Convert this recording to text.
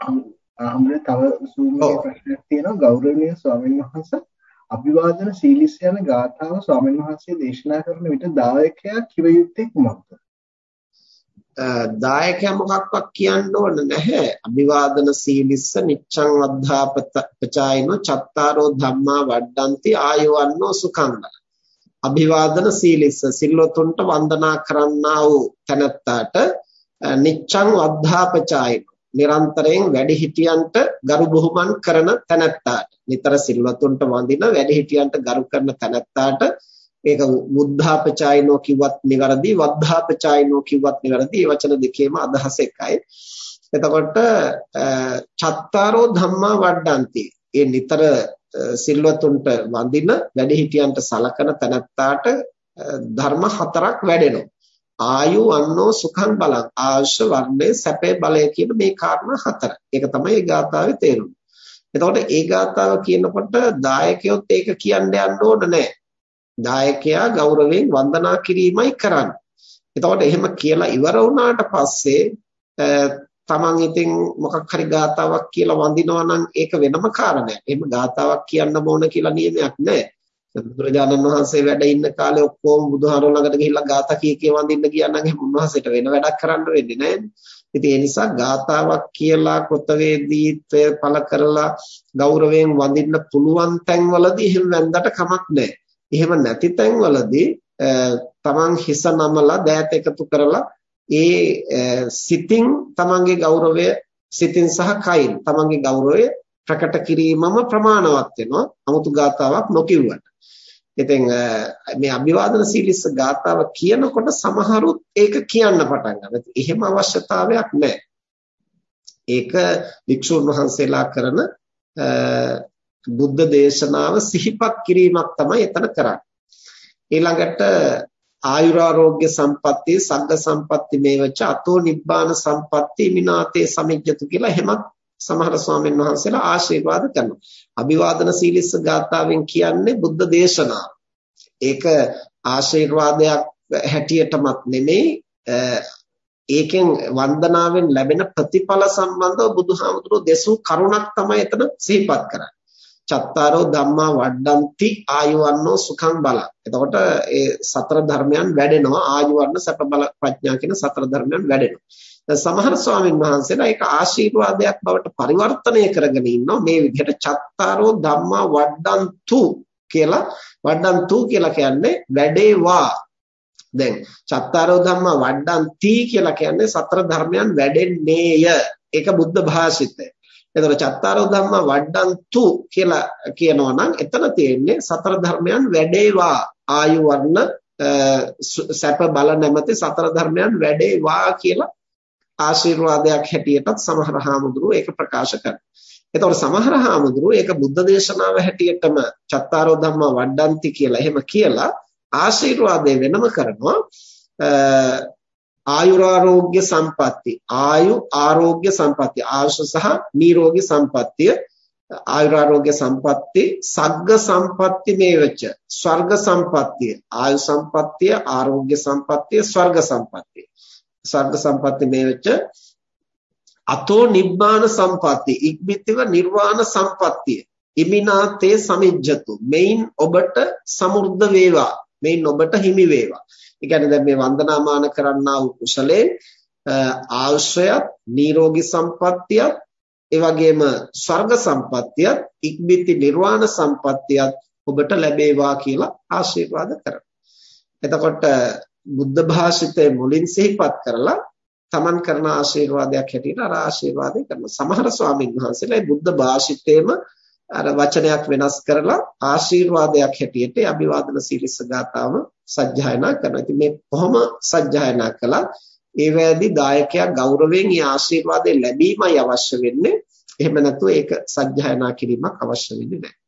අපිට තව සූමගේ ප්‍රශ්නයක් තියෙනවා ගෞරවනීය ස්වාමීන් වහන්සේ අභිවාදන සීලිස යන ගාථාව ස්වාමීන් වහන්සේ දේශනා කරන විට දායකයා කිව යුත්තේ කුමක්ද? දායකයා මොකක්වත් කියන්න ඕන නැහැ. අභිවාදන සීලිස්ස නිච්ඡං වද්ධාපචායිනෝ චත්තාරෝ ධම්මා වඩ්ඩಂತಿ ආයෝවන්නෝ සුඛං. අභිවාදන සීලිස්ස සිල්වතුන්ට වන්දනා කරන්නා වූ තැනැත්තාට නිච්ඡං වද්ධාපචායිනෝ නිරන්තරයෙන් වැඩිහිටියන්ට ගරු බුහුමන් කරන තැනැත්තාට, නිතර සිල්වතුන්ට වඳින වැඩිහිටියන්ට ගරු කරන තැනැත්තාට මේක බුද්ධාපචායිනෝ කිව්වත් නිවැරදි, වද්ධාපචායිනෝ කිව්වත් නිවැරදි. මේ වචන දෙකේම අදහස එකයි. එතකොට චත්තාරෝ ධම්මා වඩ්ඩಂತಿ, ඒ නිතර සිල්වතුන්ට වඳින වැඩිහිටියන්ට සලකන තැනැත්තාට ධර්ම හතරක් වැඩෙනවා. ආයු වන්නෝ සුඛං බලං, ආයුෂ වර්ණේ සැපේ බලය කියන මේ කාරණා හතර. ඒක තමයි මේ ගාථාවේ තේරුම. එතකොට මේ ගාථාව කියනකොට දායකයොත් ඒක කියන්න යන්න ඕන නැහැ. දායකයා ගෞරවයෙන් වන්දනා කිරීමයි කරන්නේ. එතකොට එහෙම කියලා ඉවර වුණාට පස්සේ තමන් ඉතින් මොකක් හරි ගාතාවක් කියලා වඳිනවා නම් ඒක වෙනම කාරණයක්. එහෙම ගාතාවක් කියන්න ඕන කියලා නියමයක් නැහැ. බුදුරජාණන් වහන්සේ වැඩ ඉන්න කාලේ ඔක්කොම බුදුහාරෝ ළඟට ගිහිල්ලා ගාථා කී වඳින්න ගියා නම් එහෙම උන්වහන්සේට වෙන වැඩක් කරන්න වෙන්නේ නැහැ. ඉතින් ඒ නිසා ගාතාවක් කියලා කෘතවේදීත්වය පළ කරලා ගෞරවයෙන් වඳින්න පුළුවන් තැන්වලදී එහෙම වැන්දට කමක් නැහැ. එහෙම නැති තැන්වලදී තමන් හිස නමලා දෑත එකතු කරලා ඒ සිතින් තමන්ගේ ගෞරවය, සිතින් සහ කයින් තමන්ගේ ගෞරවය ප්‍රකට කිරීමම ප්‍රමාණවත් වෙනවා 아무තු ගාතාවක් නොකියුවට. ඉතින් මේ අභිවාදන සීලිස්ස ගාතාව කියනකොට සමහරුත් ඒක කියන්න පටන් ගන්නවා. එහෙම අවශ්‍යතාවයක් නැහැ. ඒක වික්ෂුන් වහන්සේලා කරන බුද්ධ දේශනාව සිහිපත් කිරීමක් තමයි එතන කරන්නේ. ඊළඟට ආයුරාෝග්‍ය සම්පatti, සග්ග සම්පatti මේවච අතෝ නිබ්බාන සම්පatti මිනාතේ සමිජ්ජතු කියලා එහෙමත් සමහර ස්වාමීන් වහන්සේලා ආශිර්වාද කරනවා. අභිවාදන සීලිස්ස ගාථාවෙන් කියන්නේ බුද්ධ දේශනාව. ඒක ආශිර්වාදයක් හැටියටමත් නෙමෙයි, ඒකෙන් වන්දනාවෙන් ලැබෙන ප්‍රතිඵල සම්බන්ධව බුදුහාමුදුරුවෝ දෙසූ කරුණක් තමයි එතන සිහිපත් කරන්නේ. චත්තාරෝ ධම්මා වඩ්ඩಂತಿ ආයුවන්නෝ සුඛං බලං. එතකොට ඒ සතර ධර්මයන් වැඩෙනවා. ආයුවන්න සැප බල ප්‍රඥා කියන සතර ධර්මයන් වැඩෙනවා. සමහර ස්වාමීන් වහන්සේලා ඒක ආශිර්වාදයක් බවට පරිවර්තනය කරගෙන ඉන්නවා. මේ විදිහට චත්තාරෝ ධම්මා වඩ්ඩಂತು කියලා කියන්නේ වැඩේවා. දැන් චත්තාරෝ ධම්මා වඩ්ඩಂತಿ කියලා කියන්නේ සතර ධර්මයන් වැඩෙන්නේය. ඒක බුද්ධ භාෂිතය. එතකොට චත්තාරෝ ධම්මා වඩ්ඩಂತು කියලා කියනවා නම් එතන තියෙන්නේ සතර ධර්මයන් වැඩේවා. ආයු වර්ණ සැප බල නැමැති සතර ධර්මයන් වැඩේවා කියලා ආශිර්වාදයක් හැටියටත් සමහර හාමුදුරුවෝ ඒක ප්‍රකාශ කරනවා. එතකොට සමහර හාමුදුරුවෝ ඒක බුද්ධ දේශනාව හැටියටම චත්තාරෝ ධම්මා වඩ්ඩಂತಿ කියලා එහෙම කියලා ආශිර්වාදය වෙනම කරනවා. ආයුරාෝග්‍ය සම්පatti, ආයු ආරෝග්‍ය සම්පatti, ආයුෂ සහ නිරෝගී සම්පත්තිය, ආයුරාෝග්‍ය සම්පatti, සග්ග සම්පatti මේවච ස්වර්ග සම්පත්තිය, ආයු සම්පත්තිය, ආරෝග්‍ය සම්පත්තිය, ස්වර්ග සම්පත්තිය. ස්වර්ග සම්පatti මේවච අතෝ නිබ්බාන සම්පatti, ඉක්බිතිව නිර්වාණ සම්පත්තිය, ඉමිනාතේ සමිජ්ජතු, මෙයින් ඔබට සමෘද්ධ වේවා, මෙයින් ඔබට හිමි වේවා. ඒ කියන්නේ දැන් මේ වන්දනාමාන කරන්නා වූ කුසලේ ආශ්‍රයත්, නිරෝගී සම්පත්තියත්, ඒ වගේම ස්වර්ග සම්පත්තියත්, ඉක්බිති නිර්වාණ සම්පත්තියත් ඔබට ලැබේවා කියලා ආශිර්වාද කරනවා. එතකොට බුද්ධ භාෂිතයේ මුලින් සිහිපත් කරලා තමන් කරන ආශිර්වාදයක් හැටියට අර ආශිර්වාදය කරනවා. සමහර ස්වාමීන් වහන්සේලා බුද්ධ භාෂිතයේම අර වචනයක් වෙනස් කරලා ආශිර්වාදයක් හැටියට අභිවාදන සීලිස්ස ගාථාව සජ්ජායනා කරනවා. ඉතින් මේ කොහොම සජ්ජායනා කළා ඒ වේදී දායකයා ගෞරවයෙන් මේ ආශිර්වාදය ලැබීමයි අවශ්‍ය වෙන්නේ. එහෙම නැත්නම් ඒක සජ්ජායනා කිරීමක් අවශ්‍ය වෙන්නේ නැහැ.